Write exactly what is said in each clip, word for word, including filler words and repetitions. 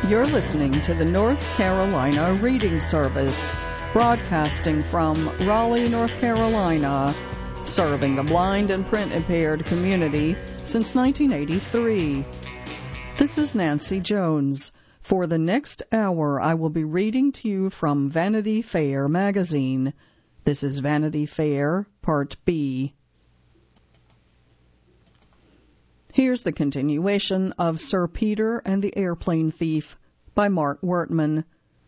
You're listening to the North Carolina Reading Service, broadcasting from Raleigh, North Carolina, serving the blind and print-impaired community since nineteen eighty-three. This is Nancy Jones. For the next hour, I will be reading to you from Vanity Fair magazine. This is Vanity Fair, Part B. Here's the continuation of Sir Peter and the Airplane Thief by Mark Wertman.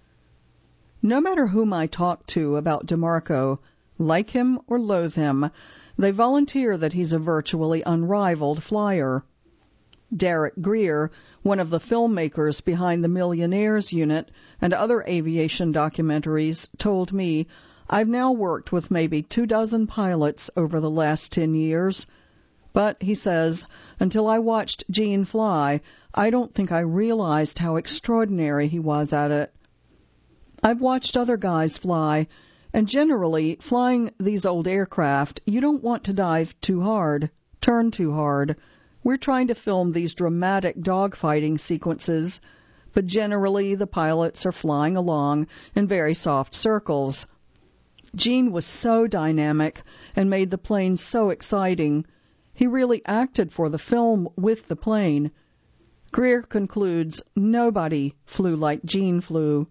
No matter whom I talk to about DeMarco, like him or loathe him, they volunteer that he's a virtually unrivaled flyer. Derek Greer, one of the filmmakers behind the Millionaires Unit and other aviation documentaries, told me, I've now worked with maybe two dozen pilots over the last ten years. But, he says, until I watched Gene fly, I don't think I realized how extraordinary he was at it. I've watched other guys fly, and generally, flying these old aircraft, you don't want to dive too hard, turn too hard. We're trying to film these dramatic dogfighting sequences, but generally the pilots are flying along in very soft circles. Gene was so dynamic and made the plane so exciting. He really acted for the film with the plane. Greer concludes nobody flew like Gene flew.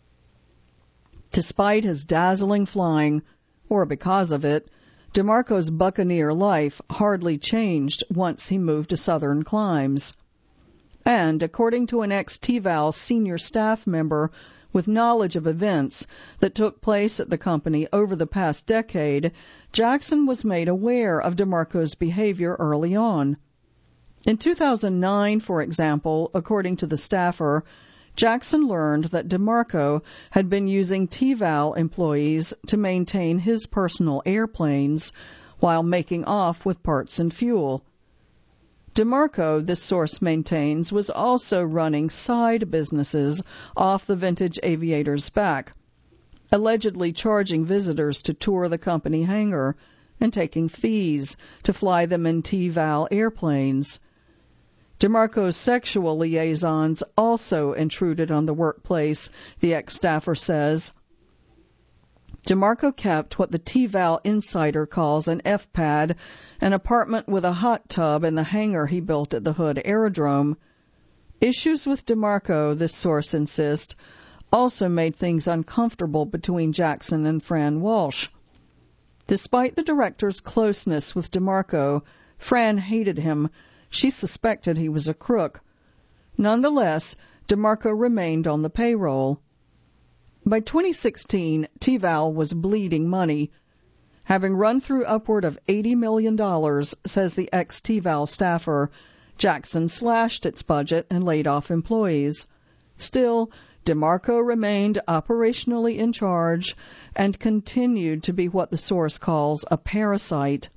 Despite his dazzling flying, or because of it, DeMarco's buccaneer life hardly changed once he moved to southern climes. And, according to an ex-T V A L senior staff member with knowledge of events that took place at the company over the past decade, Jackson was made aware of DeMarco's behavior early on. In two thousand nine, for example, according to the staffer, Jackson learned that DeMarco had been using T V A L employees to maintain his personal airplanes while making off with parts and fuel. DeMarco, this source maintains, was also running side businesses off the vintage aviator's back, allegedly charging visitors to tour the company hangar and taking fees to fly them in T V A L airplanes. DeMarco's sexual liaisons also intruded on the workplace, the ex-staffer says. DeMarco kept what the T V A L insider calls an F-pad, an apartment with a hot tub in the hangar he built at the Hood Aerodrome. Issues with DeMarco, this source insists, also made things uncomfortable between Jackson and Fran Walsh. Despite the director's closeness with DeMarco, Fran hated him. She suspected he was a crook. Nonetheless, DeMarco remained on the payroll. By twenty sixteen, T V A L was bleeding money. Having run through upward of eighty million dollars, says the ex-T V A L staffer, Jackson slashed its budget and laid off employees. Still, DeMarco remained operationally in charge and continued to be what the source calls a parasite.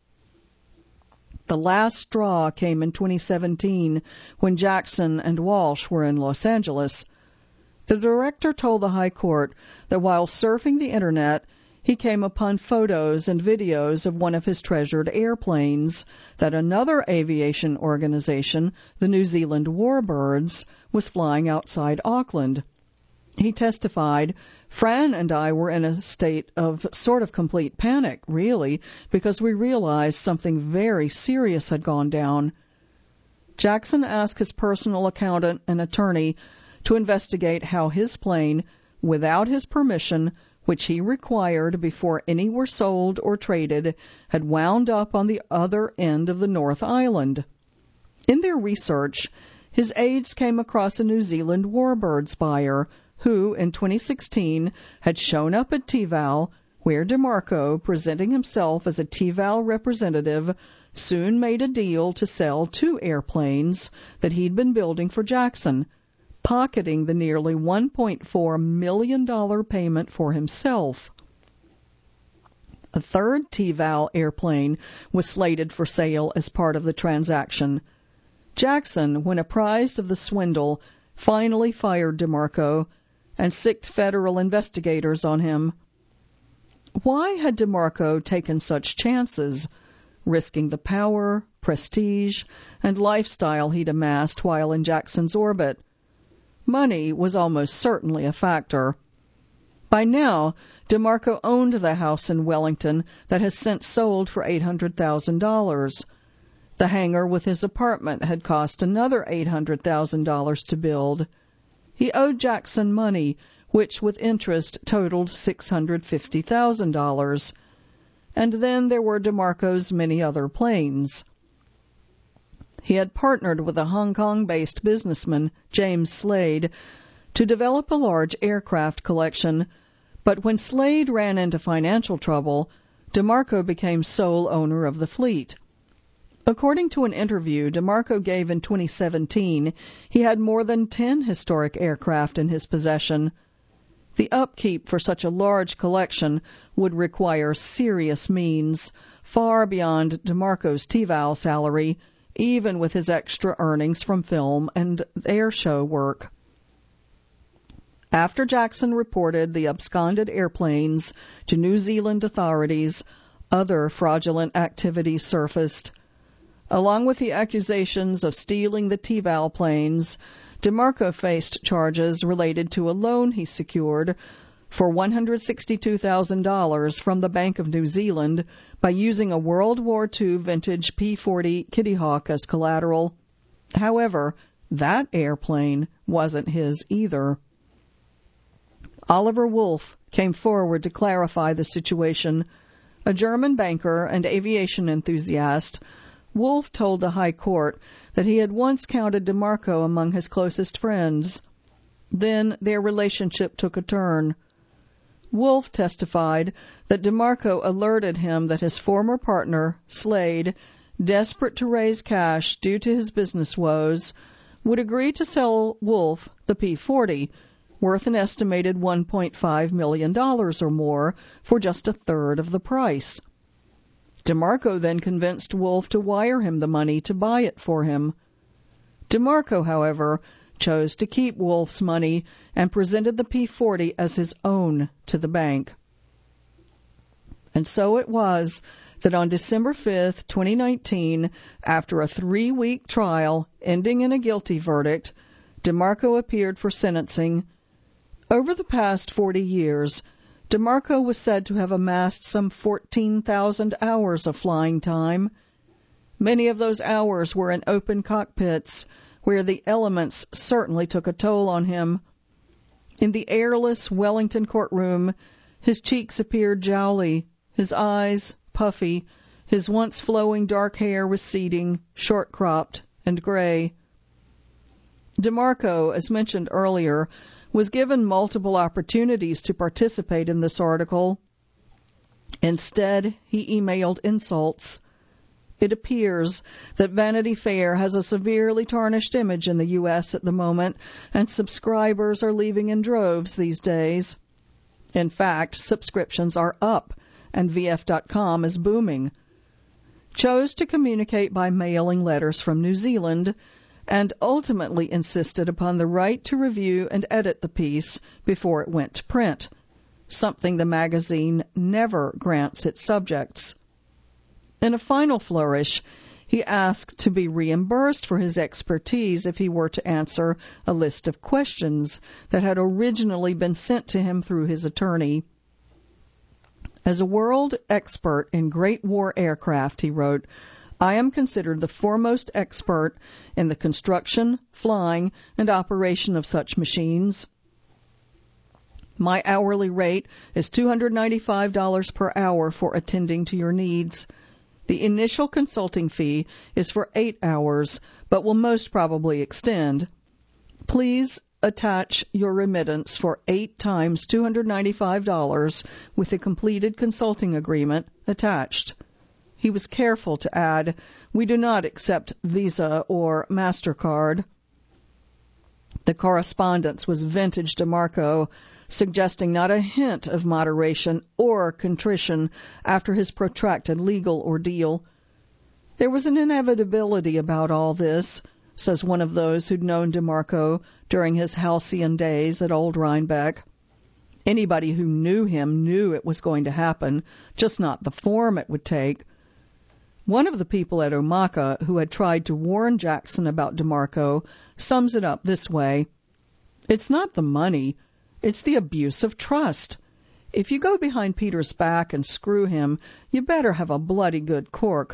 The last straw came in twenty seventeen when Jackson and Walsh were in Los Angeles. The director told the High Court that while surfing the Internet, he came upon photos and videos of one of his treasured airplanes that another aviation organization, the New Zealand Warbirds, was flying outside Auckland. He testified, Fran and I were in a state of sort of complete panic, really, because we realized something very serious had gone down. Jackson asked his personal accountant and attorney to investigate how his plane, without his permission, which he required before any were sold or traded, had wound up on the other end of the North Island. In their research, his aides came across a New Zealand Warbirds buyer who, in twenty sixteen, had shown up at T V A L, where DeMarco, presenting himself as a T V A L representative, soon made a deal to sell two airplanes that he'd been building for Jackson, pocketing the nearly one point four million dollars payment for himself. A third T V A L airplane was slated for sale as part of the transaction. Jackson, when apprised of the swindle, finally fired DeMarco and sicked federal investigators on him. Why had DeMarco taken such chances, risking the power, prestige, and lifestyle he'd amassed while in Jackson's orbit? Money was almost certainly a factor. By now, DeMarco owned the house in Wellington that has since sold for eight hundred thousand dollars. The hangar with his apartment had cost another eight hundred thousand dollars to build. He owed Jackson money, which with interest totaled six hundred fifty thousand dollars. And then there were DeMarco's many other planes. He had partnered with a Hong Kong-based businessman, James Slade, to develop a large aircraft collection, but when Slade ran into financial trouble, DeMarco became sole owner of the fleet. According to an interview DeMarco gave in twenty seventeen, he had more than ten historic aircraft in his possession. The upkeep for such a large collection would require serious means, far beyond DeMarco's T V A L salary, even with his extra earnings from film and air show work. After Jackson reported the absconded airplanes to New Zealand authorities, other fraudulent activities surfaced. Along with the accusations of stealing the T V A L planes, DeMarco faced charges related to a loan he secured for one hundred sixty-two thousand dollars from the Bank of New Zealand by using a World War Two vintage P forty Kitty Hawk as collateral. However, that airplane wasn't his either. Oliver Wolf came forward to clarify the situation. A German banker and aviation enthusiast, Wolf told the High Court that he had once counted DeMarco among his closest friends. Then their relationship took a turn. Wolf testified that DeMarco alerted him that his former partner, Slade, desperate to raise cash due to his business woes, would agree to sell Wolf the P forty, worth an estimated one point five million dollars or more, for just a third of the price. DeMarco then convinced Wolf to wire him the money to buy it for him. DeMarco, however, chose to keep Wolf's money and presented the P forty as his own to the bank. And so it was that on December fifth, twenty nineteen, after a three-week trial ending in a guilty verdict, DeMarco appeared for sentencing. Over the past forty years, DeMarco was said to have amassed some fourteen thousand hours of flying time. Many of those hours were in open cockpits, where the elements certainly took a toll on him. In the airless Wellington courtroom, his cheeks appeared jowly, his eyes puffy, his once flowing dark hair receding, short-cropped, and gray. DeMarco, as mentioned earlier, was given multiple opportunities to participate in this article. Instead, he emailed insults. It appears that Vanity Fair has a severely tarnished image in the U S at the moment, and subscribers are leaving in droves these days. In fact, subscriptions are up, and V F dot com is booming. Chose to communicate by mailing letters from New Zealand, and ultimately insisted upon the right to review and edit the piece before it went to print, something the magazine never grants its subjects. In a final flourish, he asked to be reimbursed for his expertise if he were to answer a list of questions that had originally been sent to him through his attorney. As a world expert in Great War aircraft, he wrote, I am considered the foremost expert in the construction, flying, and operation of such machines. My hourly rate is two hundred ninety-five dollars per hour for attending to your needs. The initial consulting fee is for eight hours, but will most probably extend. Please attach your remittance for eight times two hundred ninety-five dollars with a completed consulting agreement attached. He was careful to add, we do not accept Visa or MasterCard. The correspondence was vintage DeMarco, suggesting not a hint of moderation or contrition after his protracted legal ordeal. There was an inevitability about all this, says one of those who'd known DeMarco during his halcyon days at Old Rhinebeck. Anybody who knew him knew it was going to happen, just not the form it would take. One of the people at Omaka who had tried to warn Jackson about DeMarco sums it up this way. It's not the money, it's the abuse of trust. If you go behind Peter's back and screw him, you better have a bloody good cork.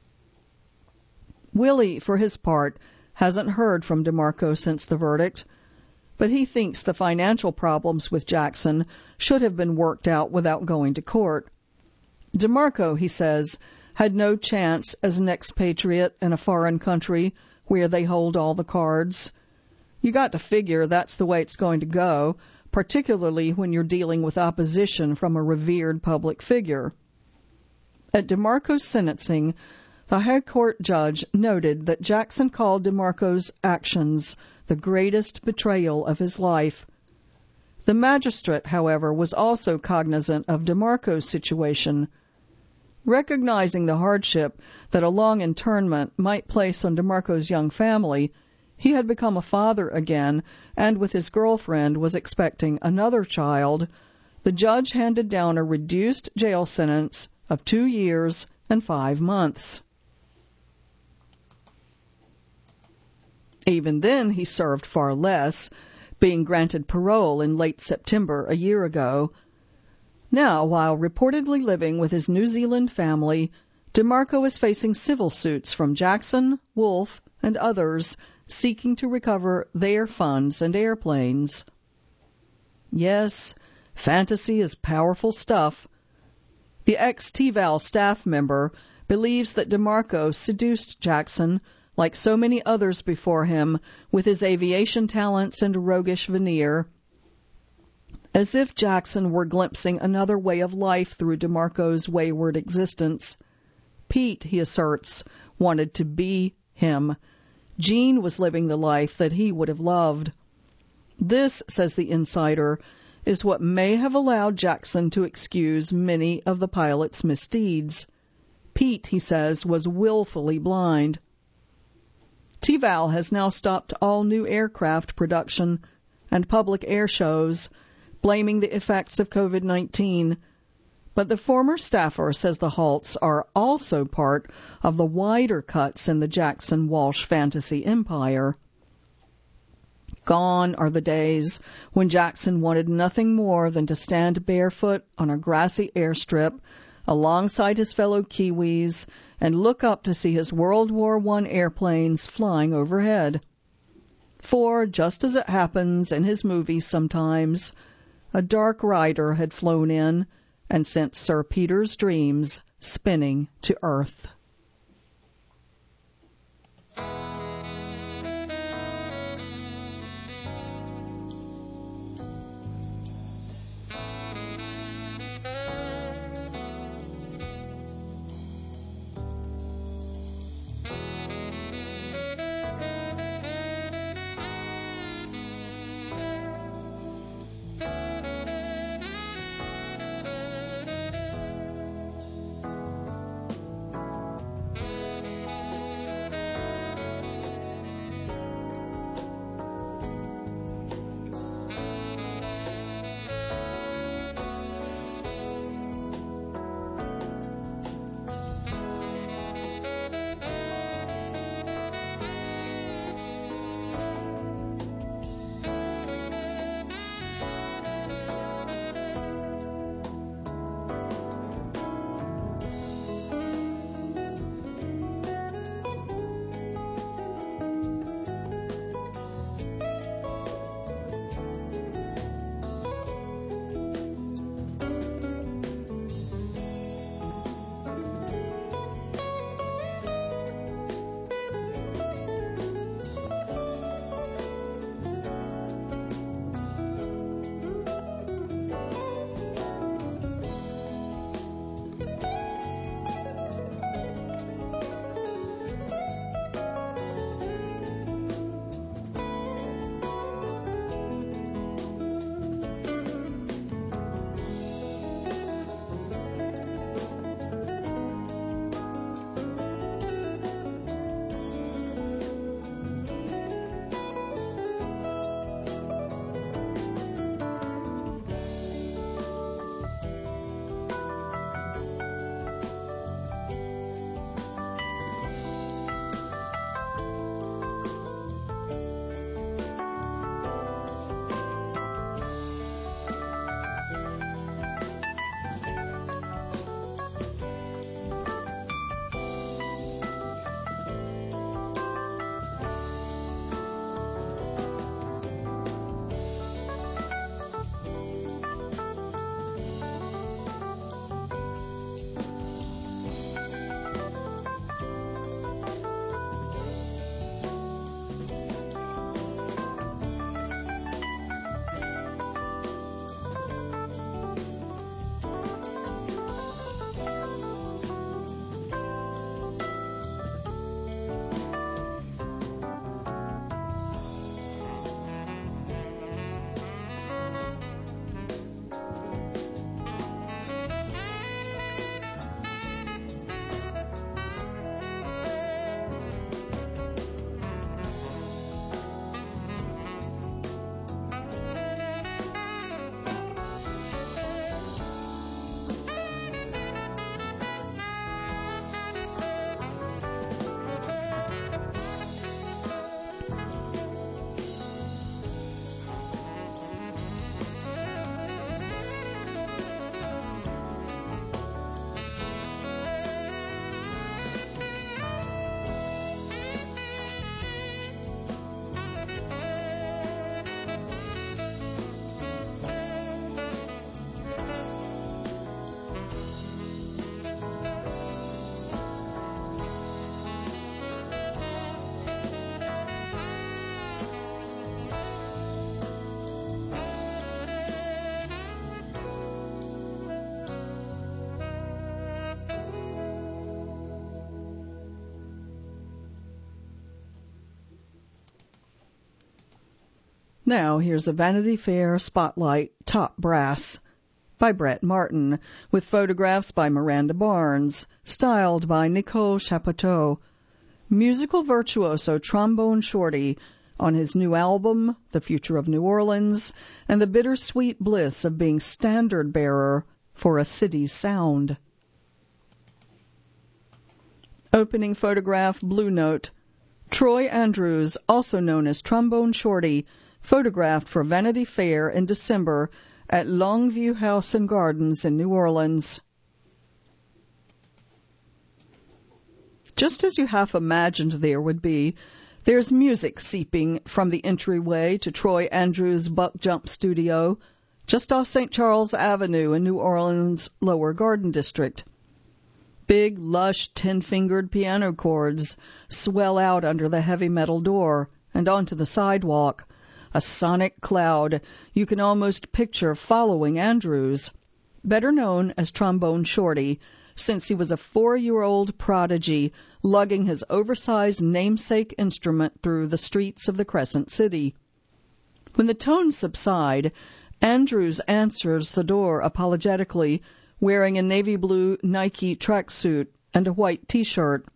Willie, for his part, hasn't heard from DeMarco since the verdict, but he thinks the financial problems with Jackson should have been worked out without going to court. DeMarco, he says, had no chance as an expatriate in a foreign country where they hold all the cards. You got to figure that's the way it's going to go, particularly when you're dealing with opposition from a revered public figure. At DeMarco's sentencing, the High Court judge noted that Jackson called DeMarco's actions the greatest betrayal of his life. The magistrate, however, was also cognizant of DeMarco's situation. Recognizing the hardship that a long internment might place on DeMarco's young family, he had become a father again, and with his girlfriend was expecting another child. The judge handed down a reduced jail sentence of two years and five months. Even then, he served far less, being granted parole in late September a year ago. Now, while reportedly living with his New Zealand family, DeMarco is facing civil suits from Jackson, Wolf, and others seeking to recover their funds and airplanes. Yes, fantasy is powerful stuff. The ex-T V A L staff member believes that DeMarco seduced Jackson, like so many others before him, with his aviation talents and roguish veneer, as if Jackson were glimpsing another way of life through DeMarco's wayward existence. Pete, he asserts, wanted to be him. Gene was living the life that he would have loved. This, says the insider, is what may have allowed Jackson to excuse many of the pilot's misdeeds. Pete, he says, was willfully blind. T V A L has now stopped all new aircraft production and public air shows, blaming the effects of COVID nineteen. But the former staffer says the halts are also part of the wider cuts in the Jackson-Walsh fantasy empire. Gone are the days when Jackson wanted nothing more than to stand barefoot on a grassy airstrip alongside his fellow Kiwis and look up to see his World War One airplanes flying overhead. For, just as it happens in his movies sometimes, a dark rider had flown in and sent Sir Peter's dreams spinning to earth. Now here's a Vanity Fair Spotlight Top Brass by Brett Martin, with photographs by Miranda Barnes, styled by Nicole Chapoteau. Musical virtuoso Trombone Shorty on his new album, The Future of New Orleans, and the bittersweet bliss of being standard bearer for a city's sound. Opening photograph, Blue Note. Troy Andrews, also known as Trombone Shorty, photographed for Vanity Fair in December at Longview House and Gardens in New Orleans. Just as you half imagined there would be, there's music seeping from the entryway to Troy Andrews' Buck Jump Studio, just off Saint Charles Avenue in New Orleans' Lower Garden District. Big, lush, ten-fingered piano chords swell out under the heavy metal door and onto the sidewalk, a sonic cloud you can almost picture following Andrews, better known as Trombone Shorty, since he was a four-year-old prodigy lugging his oversized namesake instrument through the streets of the Crescent City. When the tones subside, Andrews answers the door apologetically, wearing a navy blue Nike tracksuit and a white T-shirt.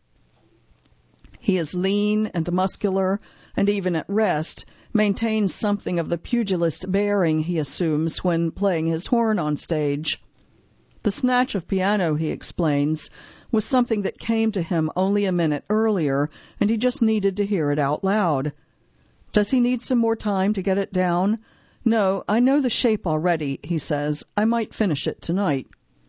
He is lean and muscular, and even at rest, maintains something of the pugilist bearing he assumes when playing his horn on stage. The snatch of piano, he explains, was something that came to him only a minute earlier, and he just needed to hear it out loud. Does he need some more time to get it down? No, I know the shape already, he says. I might finish it tonight.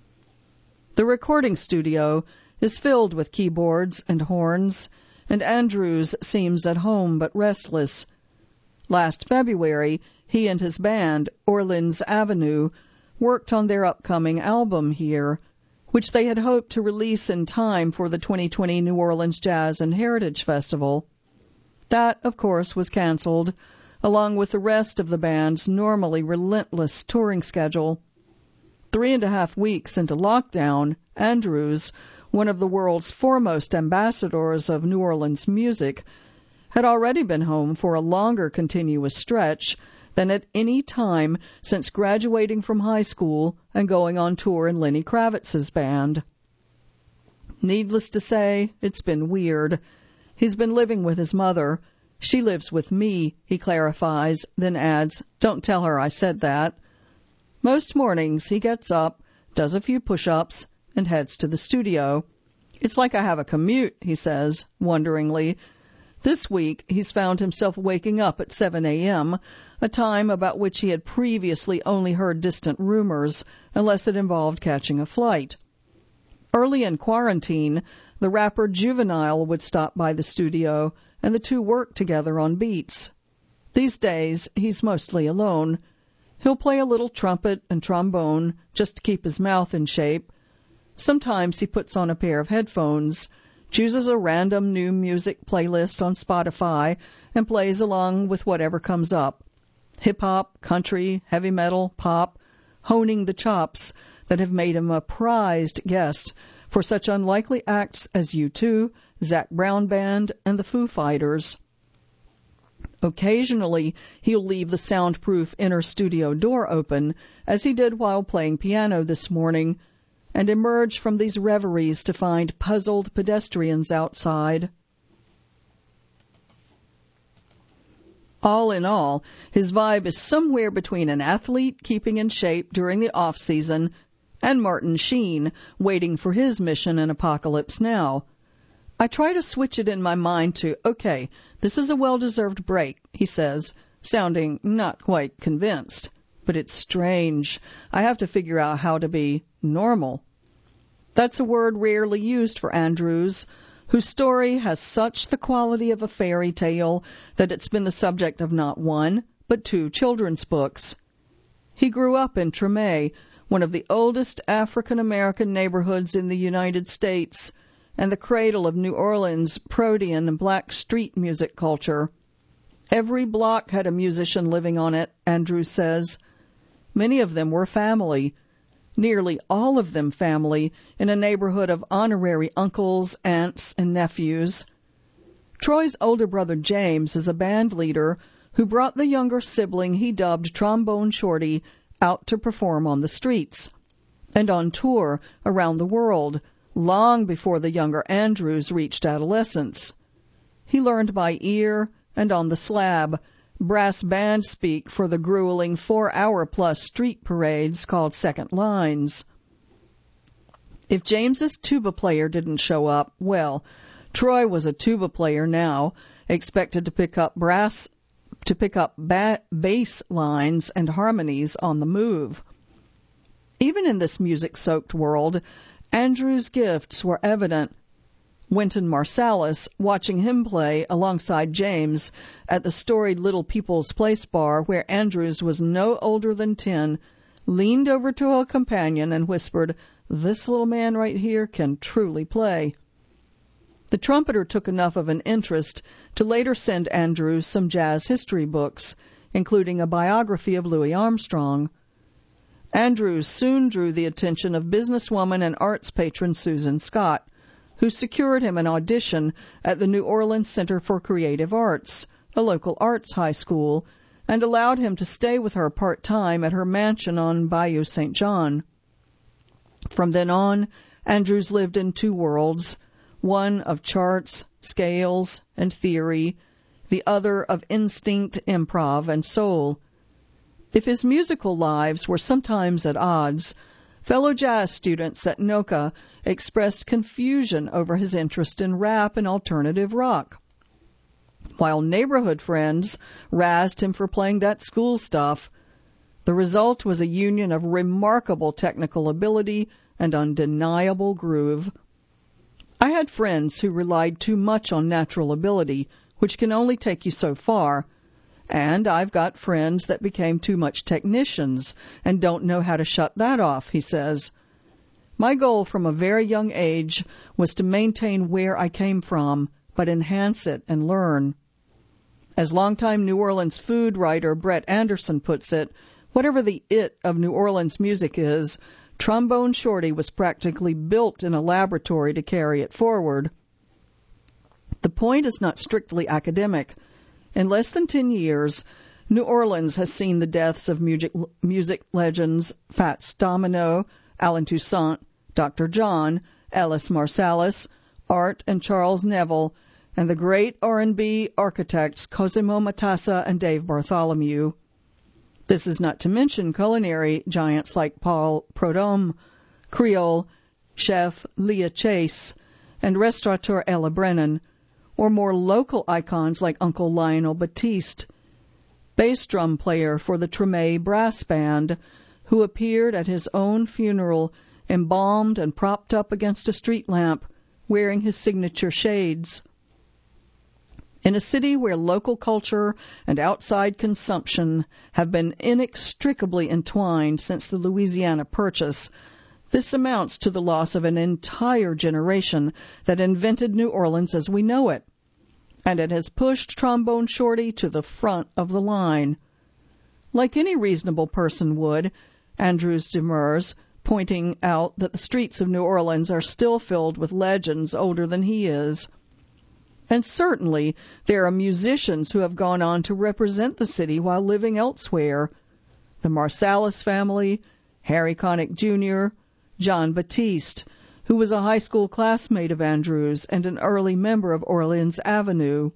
The recording studio is filled with keyboards and horns, and Andrews seems at home but restless. Last February, he and his band, Orleans Avenue, worked on their upcoming album here, which they had hoped to release in time for the twenty twenty New Orleans Jazz and Heritage Festival. That, of course, was canceled, along with the rest of the band's normally relentless touring schedule. Three and a half weeks into lockdown, Andrews, one of the world's foremost ambassadors of New Orleans music, had already been home for a longer continuous stretch than at any time since graduating from high school and going on tour in Lenny Kravitz's band. Needless to say, it's been weird. He's been living with his mother. She lives with me, he clarifies, then adds, "Don't tell her I said that." Most mornings he gets up, does a few push-ups, and heads to the studio. It's like I have a commute, he says, wonderingly. This week, he's found himself waking up at seven a.m., a time about which he had previously only heard distant rumors, unless it involved catching a flight. Early in quarantine, the rapper Juvenile would stop by the studio, and the two worked together on beats. These days, he's mostly alone. He'll play a little trumpet and trombone just to keep his mouth in shape. Sometimes he puts on a pair of headphones, chooses a random new music playlist on Spotify, and plays along with whatever comes up. Hip-hop, country, heavy metal, pop, honing the chops that have made him a prized guest for such unlikely acts as U two, Zac Brown Band, and the Foo Fighters. Occasionally, he'll leave the soundproof inner studio door open, as he did while playing piano this morning, and emerge from these reveries to find puzzled pedestrians outside. All in all, his vibe is somewhere between an athlete keeping in shape during the off-season and Martin Sheen waiting for his mission in Apocalypse Now. I try to switch it in my mind to, okay, this is a well-deserved break, he says, sounding not quite convinced. But it's strange. I have to figure out how to be normal. That's a word rarely used for Andrews, whose story has such the quality of a fairy tale that it's been the subject of not one, but two children's books. He grew up in Treme, one of the oldest African-American neighborhoods in the United States, and the cradle of New Orleans' protean and black street music culture. Every block had a musician living on it, Andrews says. Many of them were family, nearly all of them family, in a neighborhood of honorary uncles, aunts, and nephews. Troy's older brother James is a band leader who brought the younger sibling he dubbed Trombone Shorty out to perform on the streets and on tour around the world long before the younger Andrews reached adolescence. He learned by ear and on the slab brass band speak for the grueling four-hour-plus street parades called second lines. If James's tuba player didn't show up, well, Troy was a tuba player now, expected to pick up brass to pick up ba- bass lines and harmonies on the move. Even in this music-soaked world, Andrew's gifts were evident. Wynton Marsalis, watching him play alongside James at the storied Little People's Place bar where Andrews was no older than ten, leaned over to a companion and whispered, "This little man right here can truly play." The trumpeter took enough of an interest to later send Andrews some jazz history books, including a biography of Louis Armstrong. Andrews soon drew the attention of businesswoman and arts patron Susan Scott, who secured him an audition at the New Orleans Center for Creative Arts, a local arts high school, and allowed him to stay with her part-time at her mansion on Bayou Saint John. From then on, Andrews lived in two worlds, one of charts, scales, and theory, the other of instinct, improv, and soul. If his musical lives were sometimes at odds, fellow jazz students at NOCA expressed confusion over his interest in rap and alternative rock, while neighborhood friends razzed him for playing that school stuff. The result was a union of remarkable technical ability and undeniable groove. I had friends who relied too much on natural ability, which can only take you so far, and I've got friends that became too much technicians and don't know how to shut that off, he says. My goal from a very young age was to maintain where I came from, but enhance it and learn. As longtime New Orleans food writer Brett Anderson puts it, whatever the it of New Orleans music is, Trombone Shorty was practically built in a laboratory to carry it forward. The point is not strictly academic. In less than ten years, New Orleans has seen the deaths of music, music legends Fats Domino, Allen Toussaint, Doctor John, Ellis Marsalis, Art and Charles Neville, and the great R and B architects Cosimo Matassa and Dave Bartholomew. This is not to mention culinary giants like Paul Prudhomme, Creole chef Leah Chase, and restaurateur Ella Brennan, or more local icons like Uncle Lionel Batiste, bass drum player for the Treme Brass Band, who appeared at his own funeral embalmed and propped up against a street lamp, wearing his signature shades. In a city where local culture and outside consumption have been inextricably entwined since the Louisiana Purchase, this amounts to the loss of an entire generation that invented New Orleans as we know it, and it has pushed Trombone Shorty to the front of the line. Like any reasonable person would, Andrews demurs, pointing out that the streets of New Orleans are still filled with legends older than he is. And certainly there are musicians who have gone on to represent the city while living elsewhere. The Marsalis family, Harry Connick Junior, John Batiste, who was a high school classmate of Andrews and an early member of Orleans Avenue.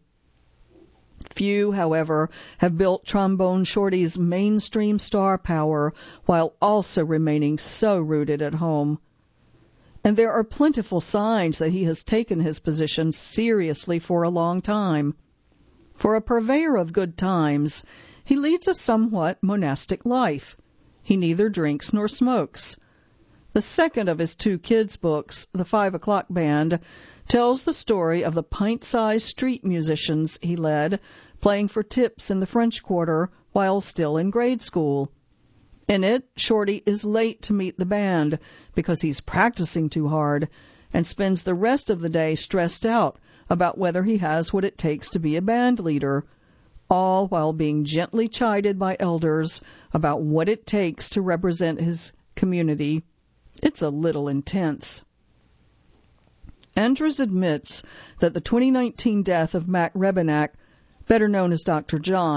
Few, however, have built Trombone Shorty's mainstream star power while also remaining so rooted at home. And there are plentiful signs that he has taken his position seriously for a long time. For a purveyor of good times, he leads a somewhat monastic life. He neither drinks nor smokes. The second of his two kids' books, The Five O'Clock Band, tells the story of the pint-sized street musicians he led, playing for tips in the French Quarter while still in grade school. In it, Shorty is late to meet the band because he's practicing too hard and spends the rest of the day stressed out about whether he has what it takes to be a band leader, all while being gently chided by elders about what it takes to represent his community. It's a little intense. Andrews admits that the twenty nineteen death of Mac Rebennack, better known as Doctor John,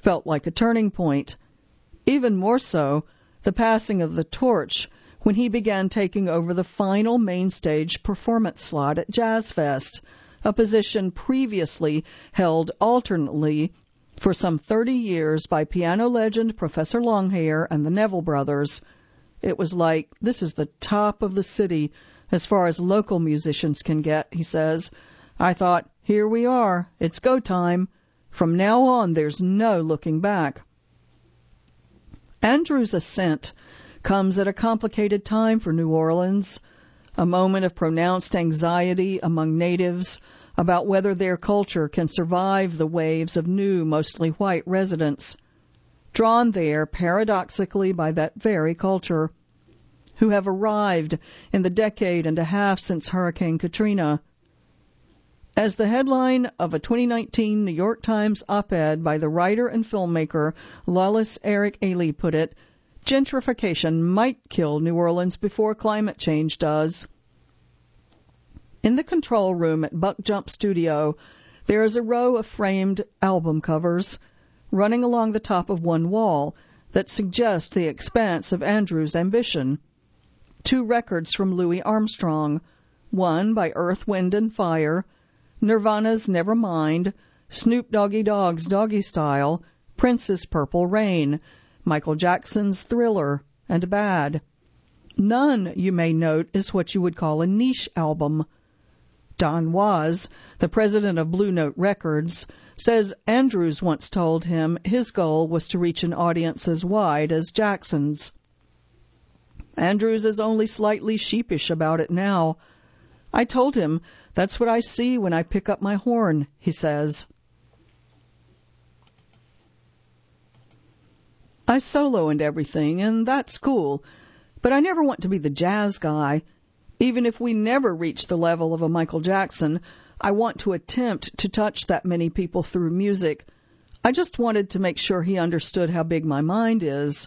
felt like a turning point. Even more so, the passing of the torch when he began taking over the final main stage performance slot at Jazz Fest, a position previously held alternately for some thirty years by piano legend Professor Longhair and the Neville Brothers. It was like, this is the top of the city as far as local musicians can get, he says. I thought, here we are, it's go time. From now on, there's no looking back. Andrew's ascent comes at a complicated time for New Orleans, a moment of pronounced anxiety among natives about whether their culture can survive the waves of new, mostly white residents, drawn there paradoxically by that very culture, who have arrived in the decade and a half since Hurricane Katrina. As the headline of a twenty nineteen New York Times op-ed by the writer and filmmaker Lawless Eric Ailey put it, gentrification might kill New Orleans before climate change does. In the control room at Buck Jump Studio, there is a row of framed album covers running along the top of one wall that suggest the expanse of Andrew's ambition. Two records from Louis Armstrong, one by Earth, Wind and Fire, Nirvana's Nevermind, Snoop Doggy Dogg's Doggy Style, Prince's Purple Rain, Michael Jackson's Thriller, and Bad. None, you may note, is what you would call a niche album. Don Was, the president of Blue Note Records, says Andrews once told him his goal was to reach an audience as wide as Jackson's. Andrews is only slightly sheepish about it now. I told him that's what I see when I pick up my horn, he says. I solo and everything, and that's cool, but I never want to be the jazz guy. Even if we never reach the level of a Michael Jackson, I want to attempt to touch that many people through music. I just wanted to make sure he understood how big my mind is.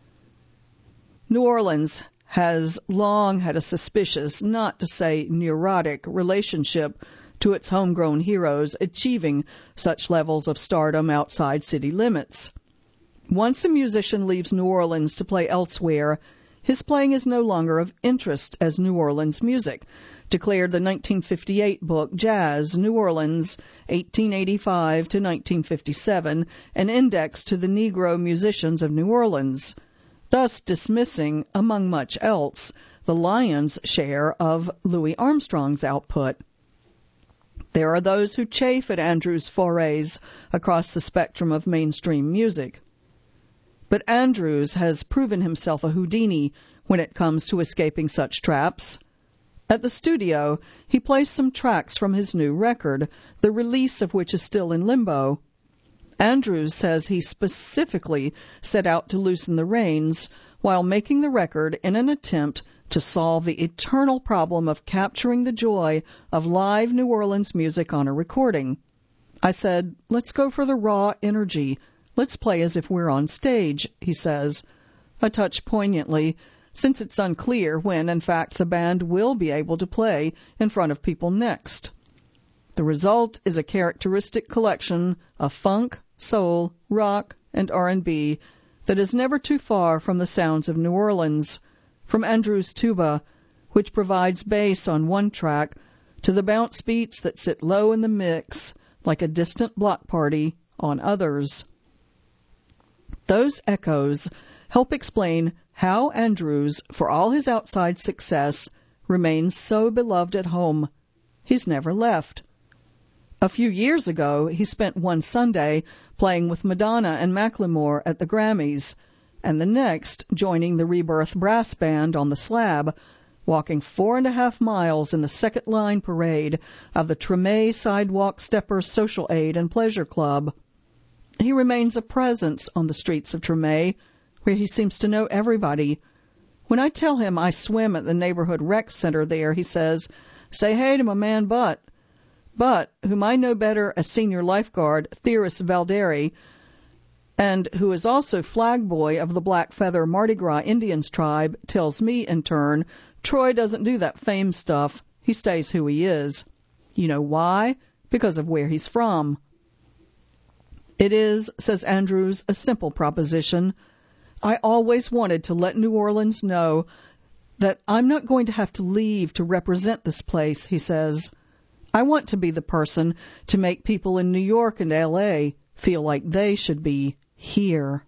New Orleans has long had a suspicious, not to say neurotic, relationship to its homegrown heroes achieving such levels of stardom outside city limits. Once a musician leaves New Orleans to play elsewhere, his playing is no longer of interest as New Orleans music, declared the nineteen fifty-eight book Jazz, New Orleans, eighteen eighty-five to nineteen fifty-seven, an index to the Negro musicians of New Orleans, thus dismissing, among much else, the lion's share of Louis Armstrong's output. There are those who chafe at Andrews' forays across the spectrum of mainstream music. But Andrews has proven himself a Houdini when it comes to escaping such traps. At the studio, he plays some tracks from his new record, the release of which is still in limbo. Andrews says he specifically set out to loosen the reins while making the record in an attempt to solve the eternal problem of capturing the joy of live New Orleans music on a recording. I said, let's go for the raw energy. Let's play as if we're on stage, he says, a touch poignantly, since it's unclear when, in fact, the band will be able to play in front of people next. The result is a characteristic collection of funk, soul, rock, and R and B that is never too far from the sounds of New Orleans, from Andrew's tuba, which provides bass on one track, to the bounce beats that sit low in the mix, like a distant block party, on others. Those echoes help explain how Andrews, for all his outside success, remains so beloved at home. He's never left. A few years ago, he spent one Sunday playing with Madonna and Macklemore at the Grammys, and the next joining the Rebirth Brass Band on the slab, walking four and a half miles in the second line parade of the Treme Sidewalk Steppers Social Aid and Pleasure Club. He remains a presence on the streets of Treme, where he seems to know everybody. When I tell him I swim at the neighborhood rec center there, he says, say hey to my man Butt. Butt, whom I know better as senior lifeguard Theris Valderi, and who is also flag boy of the Black Feather Mardi Gras Indians tribe, tells me in turn, Troy doesn't do that fame stuff. He stays who he is. You know why? Because of where he's from. It is, says Andrews, a simple proposition. I always wanted to let New Orleans know that I'm not going to have to leave to represent this place, he says. I want to be the person to make people in New York and L A feel like they should be here.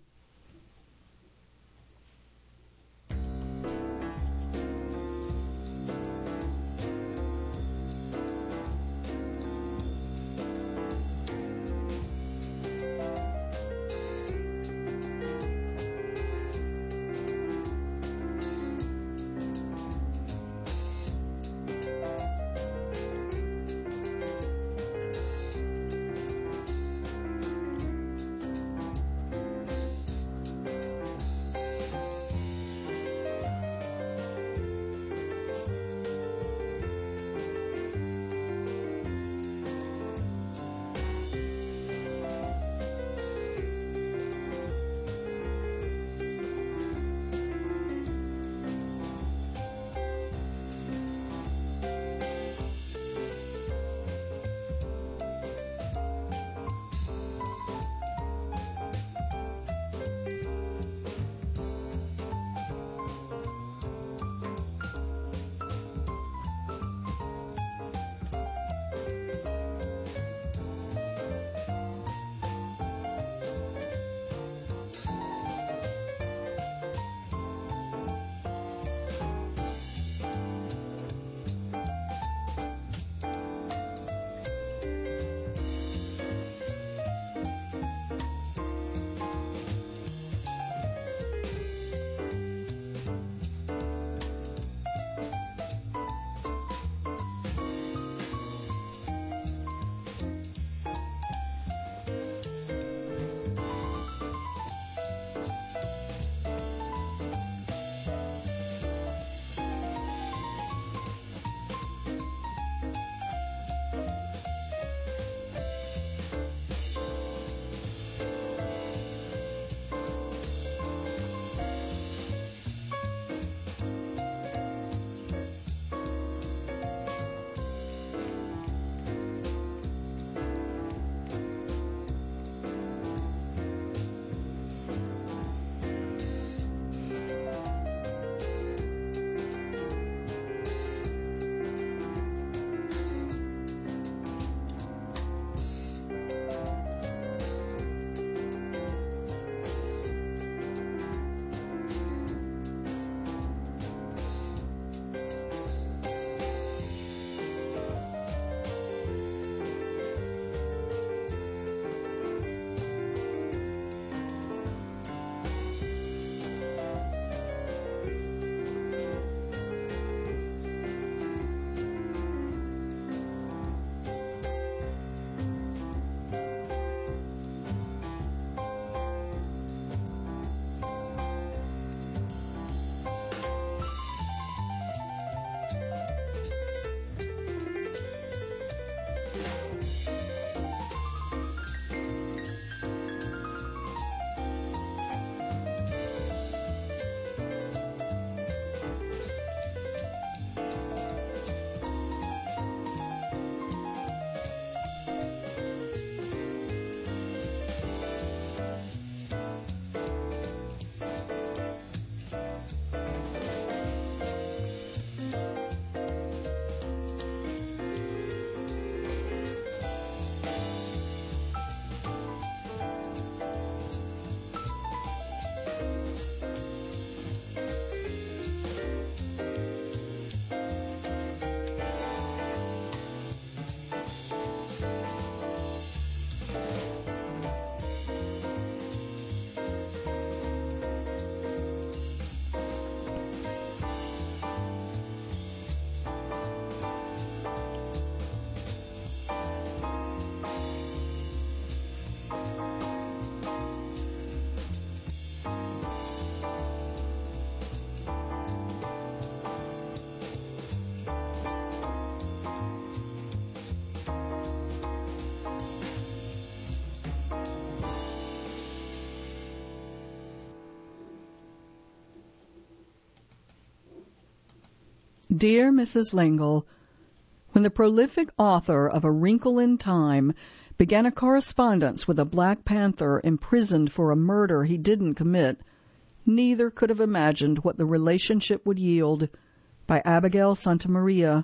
Dear Missus Lingle, when the prolific author of A Wrinkle in Time began a correspondence with a Black Panther imprisoned for a murder he didn't commit, neither could have imagined what the relationship would yield. By Abigail Santamaria.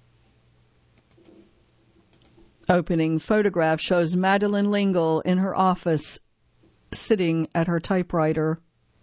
Opening photograph shows Madeleine L'Engle in her office, sitting at her typewriter.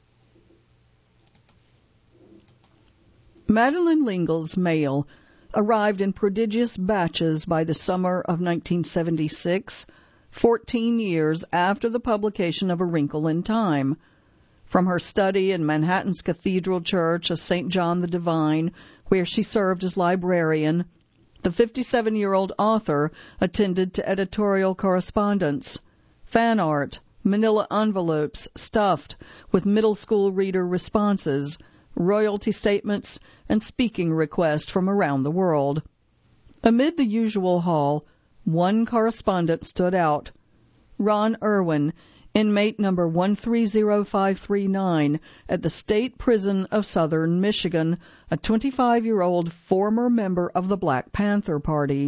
Madeleine L'Engle's mail arrived in prodigious batches by the summer of nineteen seventy-six, fourteen years after the publication of A Wrinkle in Time. From her study in Manhattan's Cathedral Church of Saint John the Divine, where she served as librarian, the fifty-seven-year-old author attended to editorial correspondence, fan art, manila envelopes stuffed with middle school reader responses, royalty statements, and speaking requests from around the world. Amid the usual haul, one correspondent stood out. Ron Irwin, inmate number one three zero five three nine at the State Prison of Southern Michigan, a twenty-five-year-old former member of the Black Panther Party.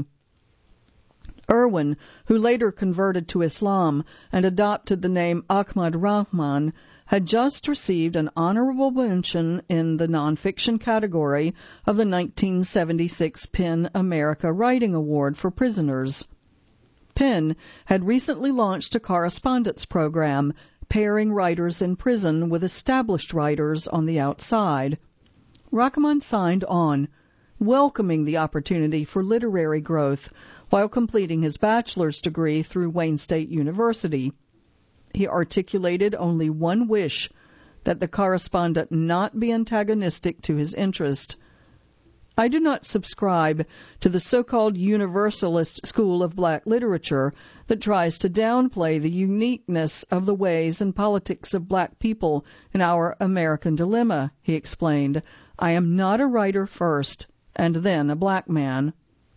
Irwin, who later converted to Islam and adopted the name Ahmad Rahman, had just received an honorable mention in the nonfiction category of the nineteen seventy-six PEN America Writing Award for prisoners. PEN had recently launched a correspondence program pairing writers in prison with established writers on the outside. Rahman signed on, welcoming the opportunity for literary growth while completing his bachelor's degree through Wayne State University. He articulated only one wish, that the correspondent not be antagonistic to his interest. I do not subscribe to the so-called universalist school of black literature that tries to downplay the uniqueness of the ways and politics of black people in our American dilemma, he explained. I am not a writer first, and then a black man.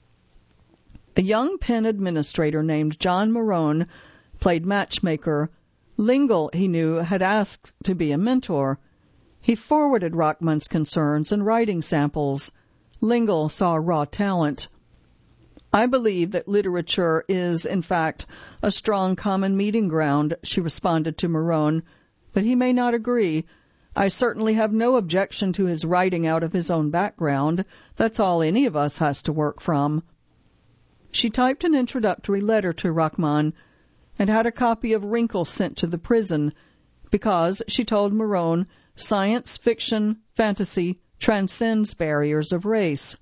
A young PEN administrator named John Marone played matchmaker. L'Engle, he knew, had asked to be a mentor. He forwarded Rahman's concerns and writing samples. L'Engle saw raw talent. I believe that literature is, in fact, a strong common meeting ground, she responded to Marone, but he may not agree. I certainly have no objection to his writing out of his own background. That's all any of us has to work from. She typed an introductory letter to Rahman and had a copy of Wrinkle sent to the prison because, she told Marone, science, fiction, fantasy transcends barriers of race.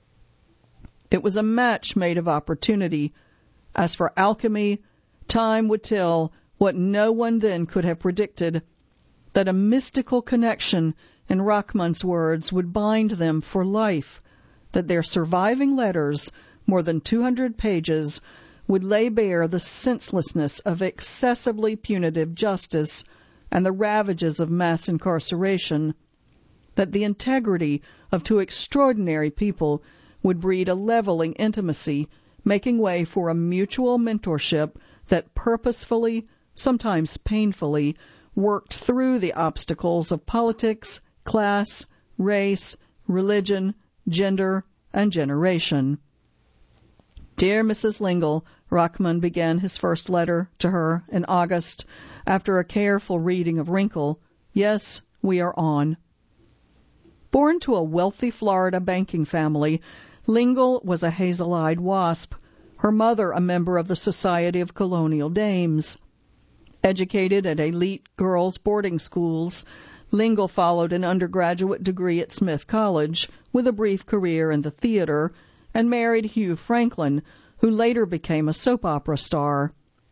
It was a match made of opportunity. As for alchemy, time would tell what no one then could have predicted, that a mystical connection, in Rahman's words, would bind them for life, that their surviving letters, more than two hundred pages, would lay bare the senselessness of excessively punitive justice and the ravages of mass incarceration, that the integrity of two extraordinary people would breed a leveling intimacy, making way for a mutual mentorship that purposefully, sometimes painfully, worked through the obstacles of politics, class, race, religion, gender, and generation. Dear Missus L'Engle, Rahman began his first letter to her in August after a careful reading of Wrinkle. Yes, we are on. Born to a wealthy Florida banking family, L'Engle was a hazel-eyed wasp, her mother a member of the Society of Colonial Dames. Educated at elite girls' boarding schools, L'Engle followed an undergraduate degree at Smith College with a brief career in the theater and married Hugh Franklin, who later became a soap opera star.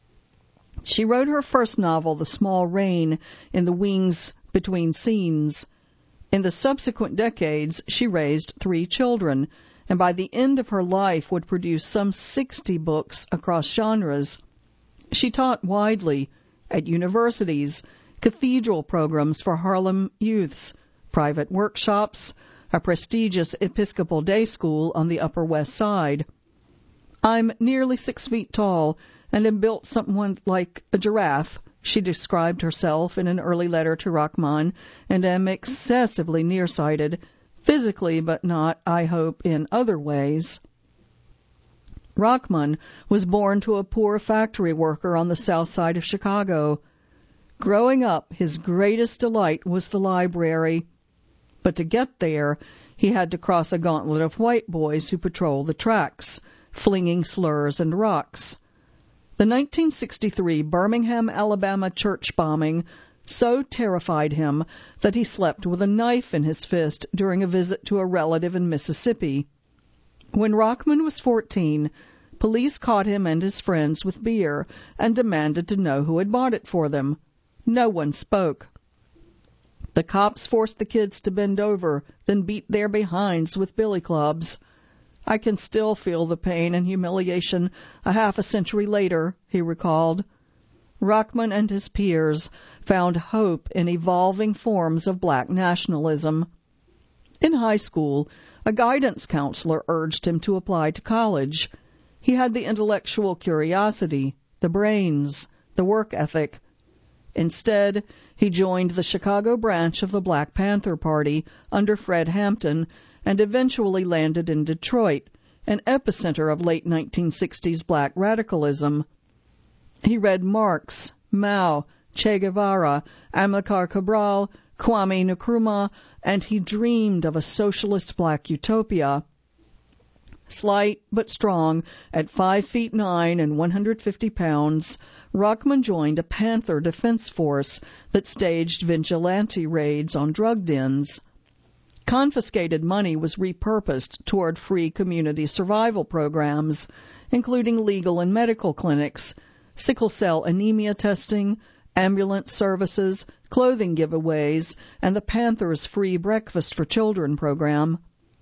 She wrote her first novel, The Small Rain, in the wings between scenes. In the subsequent decades, she raised three children, and by the end of her life would produce some sixty books across genres. She taught widely at universities, cathedral programs for Harlem youths, private workshops, a prestigious Episcopal day school on the Upper West Side. I'm nearly six feet tall and am built somewhat like a giraffe, she described herself in an early letter to Rahman, and am excessively nearsighted, physically but not, I hope, in other ways. Rockman was born to a poor factory worker on the south side of Chicago. Growing up, his greatest delight was the library. But to get there, he had to cross a gauntlet of white boys who patrolled the tracks, flinging slurs and rocks. The nineteen sixty-three Birmingham, Alabama church bombing so terrified him that he slept with a knife in his fist during a visit to a relative in Mississippi. When Rockman was fourteen, police caught him and his friends with beer and demanded to know who had bought it for them. No one spoke. The cops forced the kids to bend over, then beat their behinds with billy clubs. I can still feel the pain and humiliation a half a century later, he recalled. Rockman and his peers found hope in evolving forms of black nationalism. In high school, a guidance counselor urged him to apply to college. He had the intellectual curiosity, the brains, the work ethic. Instead, he joined the Chicago branch of the Black Panther Party under Fred Hampton and eventually landed in Detroit, an epicenter of late nineteen sixties black radicalism. He read Marx, Mao, Che Guevara, Amilcar Cabral, Kwame Nkrumah, and he dreamed of a socialist black utopia. Slight but strong, at five feet nine and one hundred fifty pounds, Rockman joined a Panther defense force that staged vigilante raids on drug dens. Confiscated money was repurposed toward free community survival programs, including legal and medical clinics, sickle cell anemia testing, ambulance services, clothing giveaways, and the Panthers' Free Breakfast for Children program.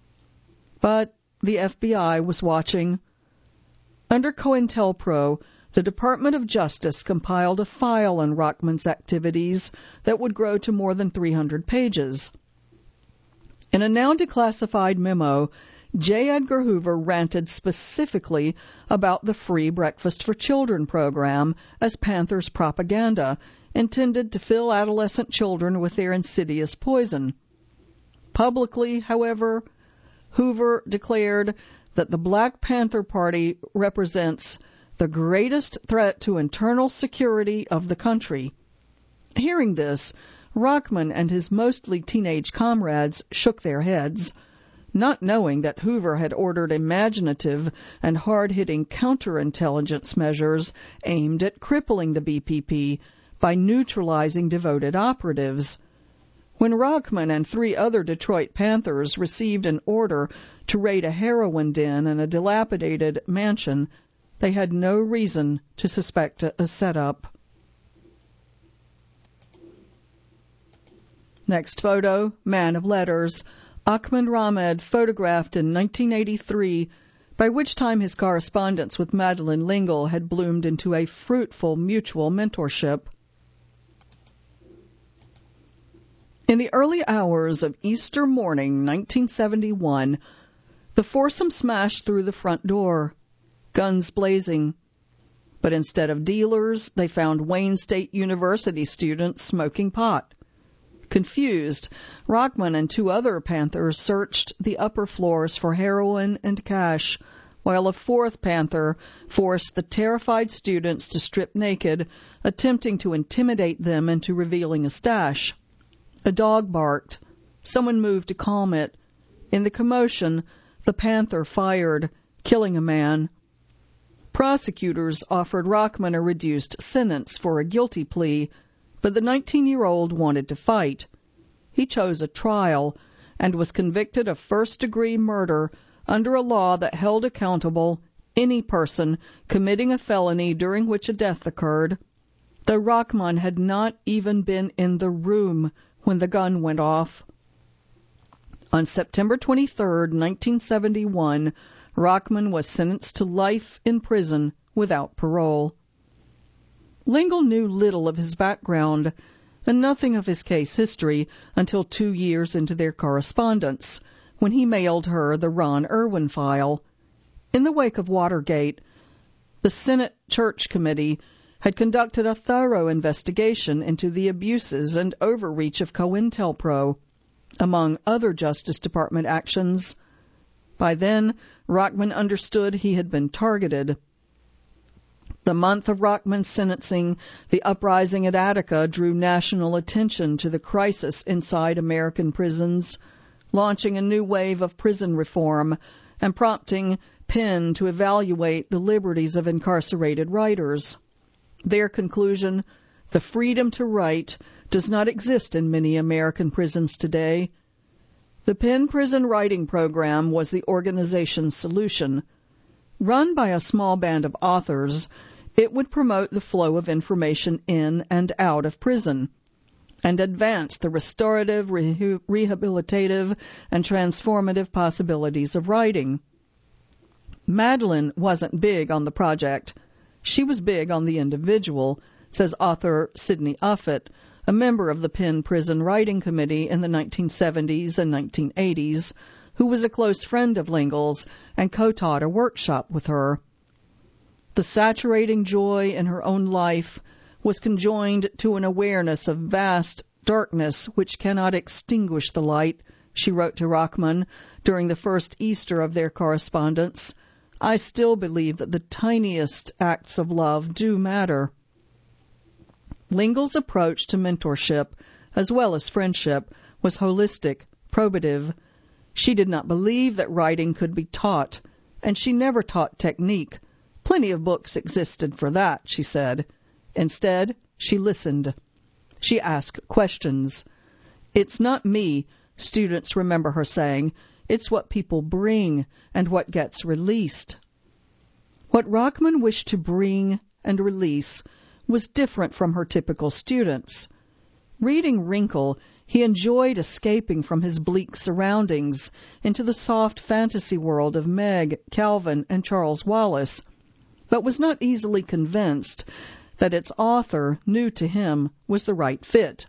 But the F B I was watching. Under COINTELPRO, the Department of Justice compiled a file on Rockman's activities that would grow to more than three hundred pages. In a now declassified memo, J. Edgar Hoover ranted specifically about the Free Breakfast for Children program as Panthers propaganda intended to fill adolescent children with their insidious poison. Publicly, however, Hoover declared that the Black Panther Party represents the greatest threat to internal security of the country. Hearing this, Rockman and his mostly teenage comrades shook their heads, not knowing that Hoover had ordered imaginative and hard-hitting counterintelligence measures aimed at crippling the B P P by neutralizing devoted operatives. When Rockman and three other Detroit Panthers received an order to raid a heroin den and a dilapidated mansion, they had no reason to suspect a setup. Next photo, man of letters, Ahmed Rahmed, photographed in nineteen eighty-three, by which time his correspondence with Madeleine L'Engle had bloomed into a fruitful mutual mentorship. In the early hours of Easter morning, nineteen seventy-one, the foursome smashed through the front door, guns blazing. But instead of dealers, they found Wayne State University students smoking pot. Confused, Rockman and two other Panthers searched the upper floors for heroin and cash, while a fourth Panther forced the terrified students to strip naked, attempting to intimidate them into revealing a stash. A dog barked. Someone moved to calm it. In the commotion, the Panther fired, killing a man. Prosecutors offered Rockman a reduced sentence for a guilty plea, but the nineteen-year-old wanted to fight. He chose a trial and was convicted of first-degree murder under a law that held accountable any person committing a felony during which a death occurred, though Rockman had not even been in the room when the gun went off. On September twenty-third, nineteen seventy-one, Rockman was sentenced to life in prison without parole. L'Engle knew little of his background and nothing of his case history until two years into their correspondence, when he mailed her the Ron Irwin file. In the wake of Watergate, the Senate Church Committee had conducted a thorough investigation into the abuses and overreach of COINTELPRO. Among other Justice Department actions, By then, Rockman understood he had been targeted. The month of Rockman's sentencing, the uprising at Attica drew national attention to the crisis inside American prisons, launching a new wave of prison reform and prompting Penn to evaluate the liberties of incarcerated writers. Their conclusion, the freedom to write, does not exist in many American prisons today. The Penn Prison Writing Program was the organization's solution. Run by a small band of authors, it would promote the flow of information in and out of prison and advance the restorative, re- rehabilitative, and transformative possibilities of writing. Madeline wasn't big on the project. She was big on the individual, says author Sidney Uffett, a member of the Penn Prison Writing Committee in the nineteen seventies and nineteen eighties, who was a close friend of Lingel's and co-taught a workshop with her. The saturating joy in her own life was conjoined to an awareness of vast darkness which cannot extinguish the light, she wrote to Rockman during the first Easter of their correspondence. I still believe that the tiniest acts of love do matter. Lingel's approach to mentorship, as well as friendship, was holistic, probative. She did not believe that writing could be taught, and she never taught technique. Plenty of books existed for that, she said. Instead, she listened. She asked questions. It's not me, students remember her saying. It's what people bring and what gets released. What Rockman wished to bring and release was different from her typical students. Reading Wrinkle, he enjoyed escaping from his bleak surroundings into the soft fantasy world of Meg, Calvin, and Charles Wallace, but was not easily convinced that its author, new to him, was the right fit.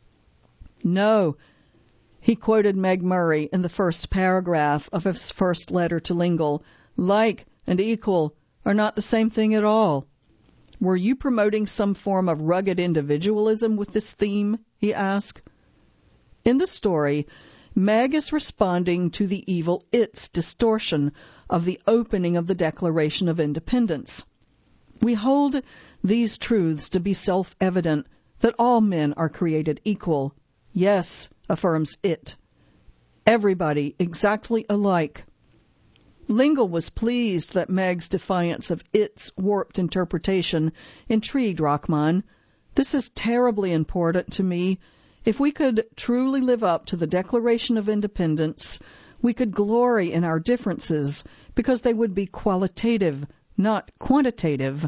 No, he quoted Meg Murray in the first paragraph of his first letter to Lingel, like and equal are not the same thing at all. Were you promoting some form of rugged individualism with this theme? He asked. In the story, Meg is responding to the evil It's distortion of the opening of the Declaration of Independence. We hold these truths to be self-evident, that all men are created equal. Yes, affirms It. Everybody exactly alike. Lingel was pleased that Meg's defiance of It's warped interpretation intrigued Rockman. This is terribly important to me. If we could truly live up to the Declaration of Independence, we could glory in our differences because they would be qualitative, not quantitative.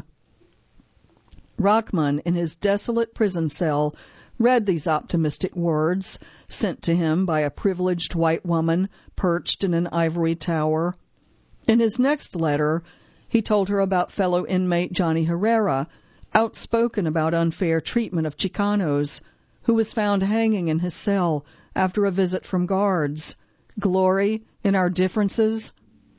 Rockman, in his desolate prison cell, read these optimistic words sent to him by a privileged white woman perched in an ivory tower. In his next letter, he told her about fellow inmate Johnny Herrera, outspoken about unfair treatment of Chicanos, who was found hanging in his cell after a visit from guards. Glory in our differences.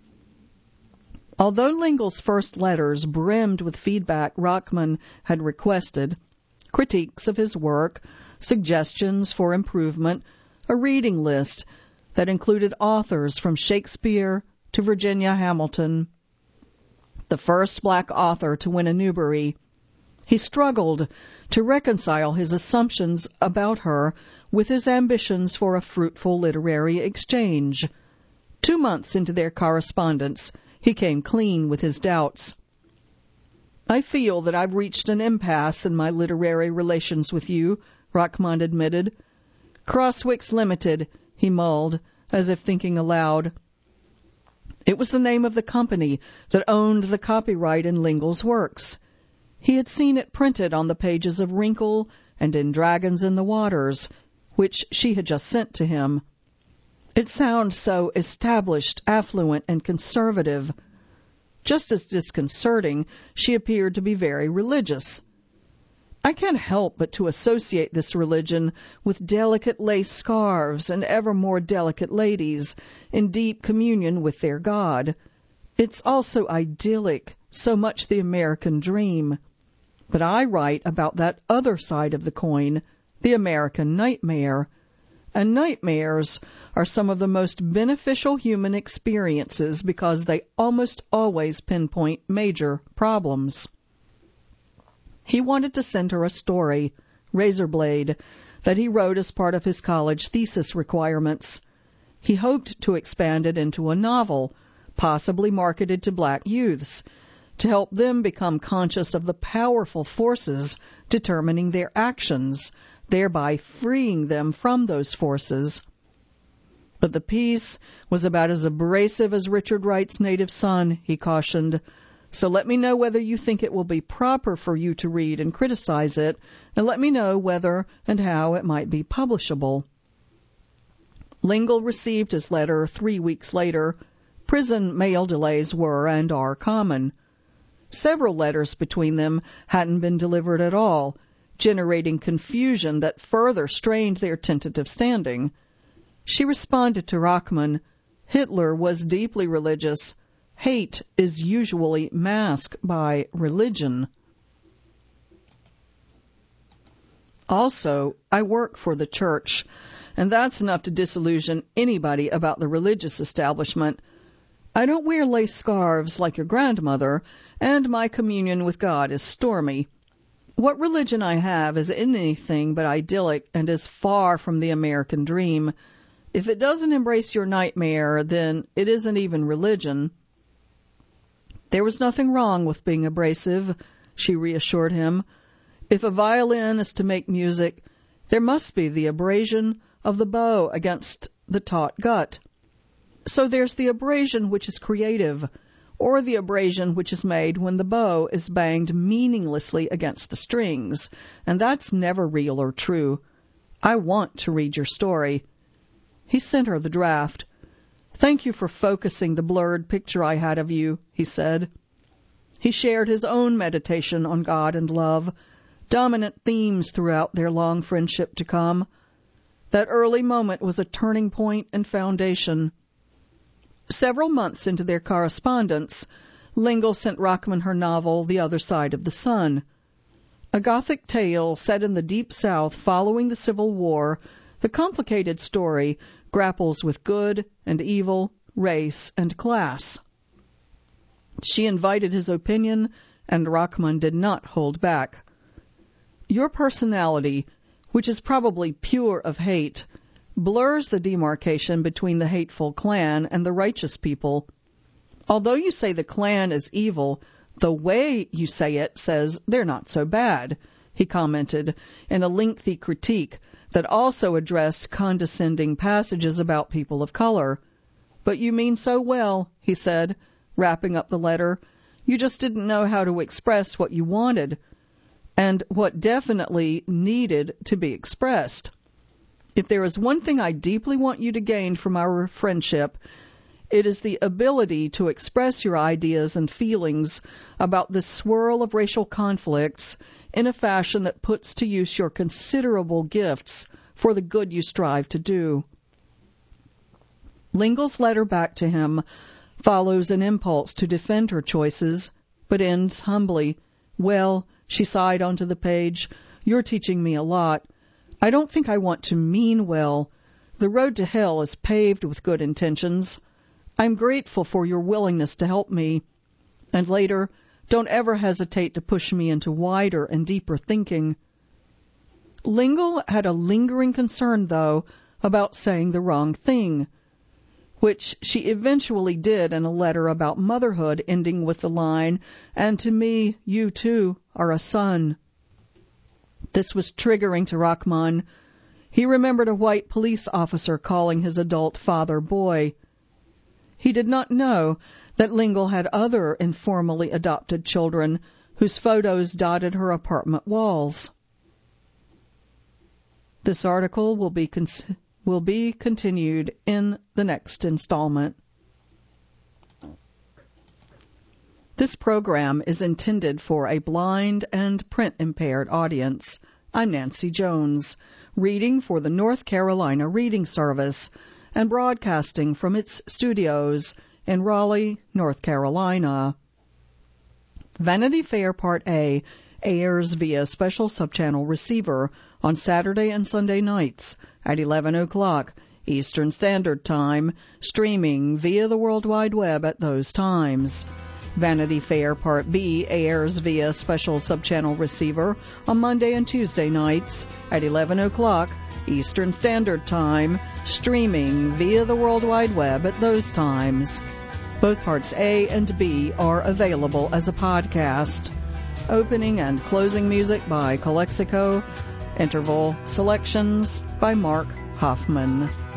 Although Lingel's first letters brimmed with feedback Rockman had requested, critiques of his work, suggestions for improvement, a reading list that included authors from Shakespeare to Virginia Hamilton, the first black author to win a Newbery, he struggled to reconcile his assumptions about her with his ambitions for a fruitful literary exchange. Two months into their correspondence, he came clean with his doubts. I feel that I've reached an impasse in my literary relations with you, Rockman admitted. Crosswicks Limited, he mulled, as if thinking aloud. It was the name of the company that owned the copyright in Lingel's works. He had seen it printed on the pages of Wrinkle and in Dragons in the Waters, which she had just sent to him. It sounds so established, affluent, and conservative. Just as disconcerting, she appeared to be very religious. I can't help but to associate this religion with delicate lace scarves and ever more delicate ladies in deep communion with their God. It's also idyllic, so much the American dream. But I write about that other side of the coin, the American nightmare. And nightmares are some of the most beneficial human experiences because they almost always pinpoint major problems. He wanted to send her a story, Razorblade, that he wrote as part of his college thesis requirements. He hoped to expand it into a novel, possibly marketed to black youths, to help them become conscious of the powerful forces determining their actions, thereby freeing them from those forces. But the piece was about as abrasive as Richard Wright's native son, he cautioned. So let me know whether you think it will be proper for you to read and criticize it, and let me know whether and how it might be publishable. Lingle received his letter three weeks later. Prison mail delays were and are common. Several letters between them hadn't been delivered at all, generating confusion that further strained their tentative standing. She responded to Rockman, Hitler was deeply religious. Hate is usually masked by religion. Also, I work for the church, and that's enough to disillusion anybody about the religious establishment. I don't wear lace scarves like your grandmother, and my communion with God is stormy. What religion I have is anything but idyllic and is far from the American dream. If it doesn't embrace your nightmare, then it isn't even religion. There was nothing wrong with being abrasive, she reassured him. If a violin is to make music, there must be the abrasion of the bow against the taut gut. So there's the abrasion which is creative, or the abrasion which is made when the bow is banged meaninglessly against the strings, and that's never real or true. I want to read your story. He sent her the draft. Thank you for focusing the blurred picture I had of you, he said. He shared his own meditation on God and love, dominant themes throughout their long friendship to come. That early moment was a turning point and foundation. Several months into their correspondence, Lingle sent Rockman her novel, The Other Side of the Sun. A Gothic tale set in the Deep South following the Civil War, the complicated story grapples with good and evil, race and class. She invited his opinion, and Rockman did not hold back. Your personality, which is probably pure of hate, blurs the demarcation between the hateful Klan and the righteous people. Although you say the Klan is evil, the way you say it says they're not so bad, he commented in a lengthy critique that also addressed condescending passages about people of color. But you mean so well, he said, wrapping up the letter. You just didn't know how to express what you wanted, and what definitely needed to be expressed. If there is one thing I deeply want you to gain from our friendship, it is the ability to express your ideas and feelings about this swirl of racial conflicts in a fashion that puts to use your considerable gifts for the good you strive to do. Lingle's letter back to him follows an impulse to defend her choices, but ends humbly. Well, she sighed onto the page, you're teaching me a lot. I don't think I want to mean well. The road to hell is paved with good intentions. I'm grateful for your willingness to help me. And later, don't ever hesitate to push me into wider and deeper thinking. Lingle had a lingering concern, though, about saying the wrong thing, which she eventually did in a letter about motherhood ending with the line, and to me, you too are a son. This was triggering to Rockman. He remembered a white police officer calling his adult father boy. He did not know that Lingle had other informally adopted children whose photos dotted her apartment walls. This article will be con- will be continued in the next installment. This program is intended for a blind and print-impaired audience. I'm Nancy Jones, reading for the North Carolina Reading Service and broadcasting from its studios in Raleigh, North Carolina. Vanity Fair Part A airs via special subchannel receiver on Saturday and Sunday nights at eleven o'clock Eastern Standard Time, streaming via the World Wide Web at those times. Vanity Fair Part B airs via special subchannel receiver on Monday and Tuesday nights at eleven o'clock Eastern Standard Time, streaming via the World Wide Web at those times. Both Parts A and B are available as a podcast. Opening and closing music by Calexico. Interval selections by Mark Hoffman.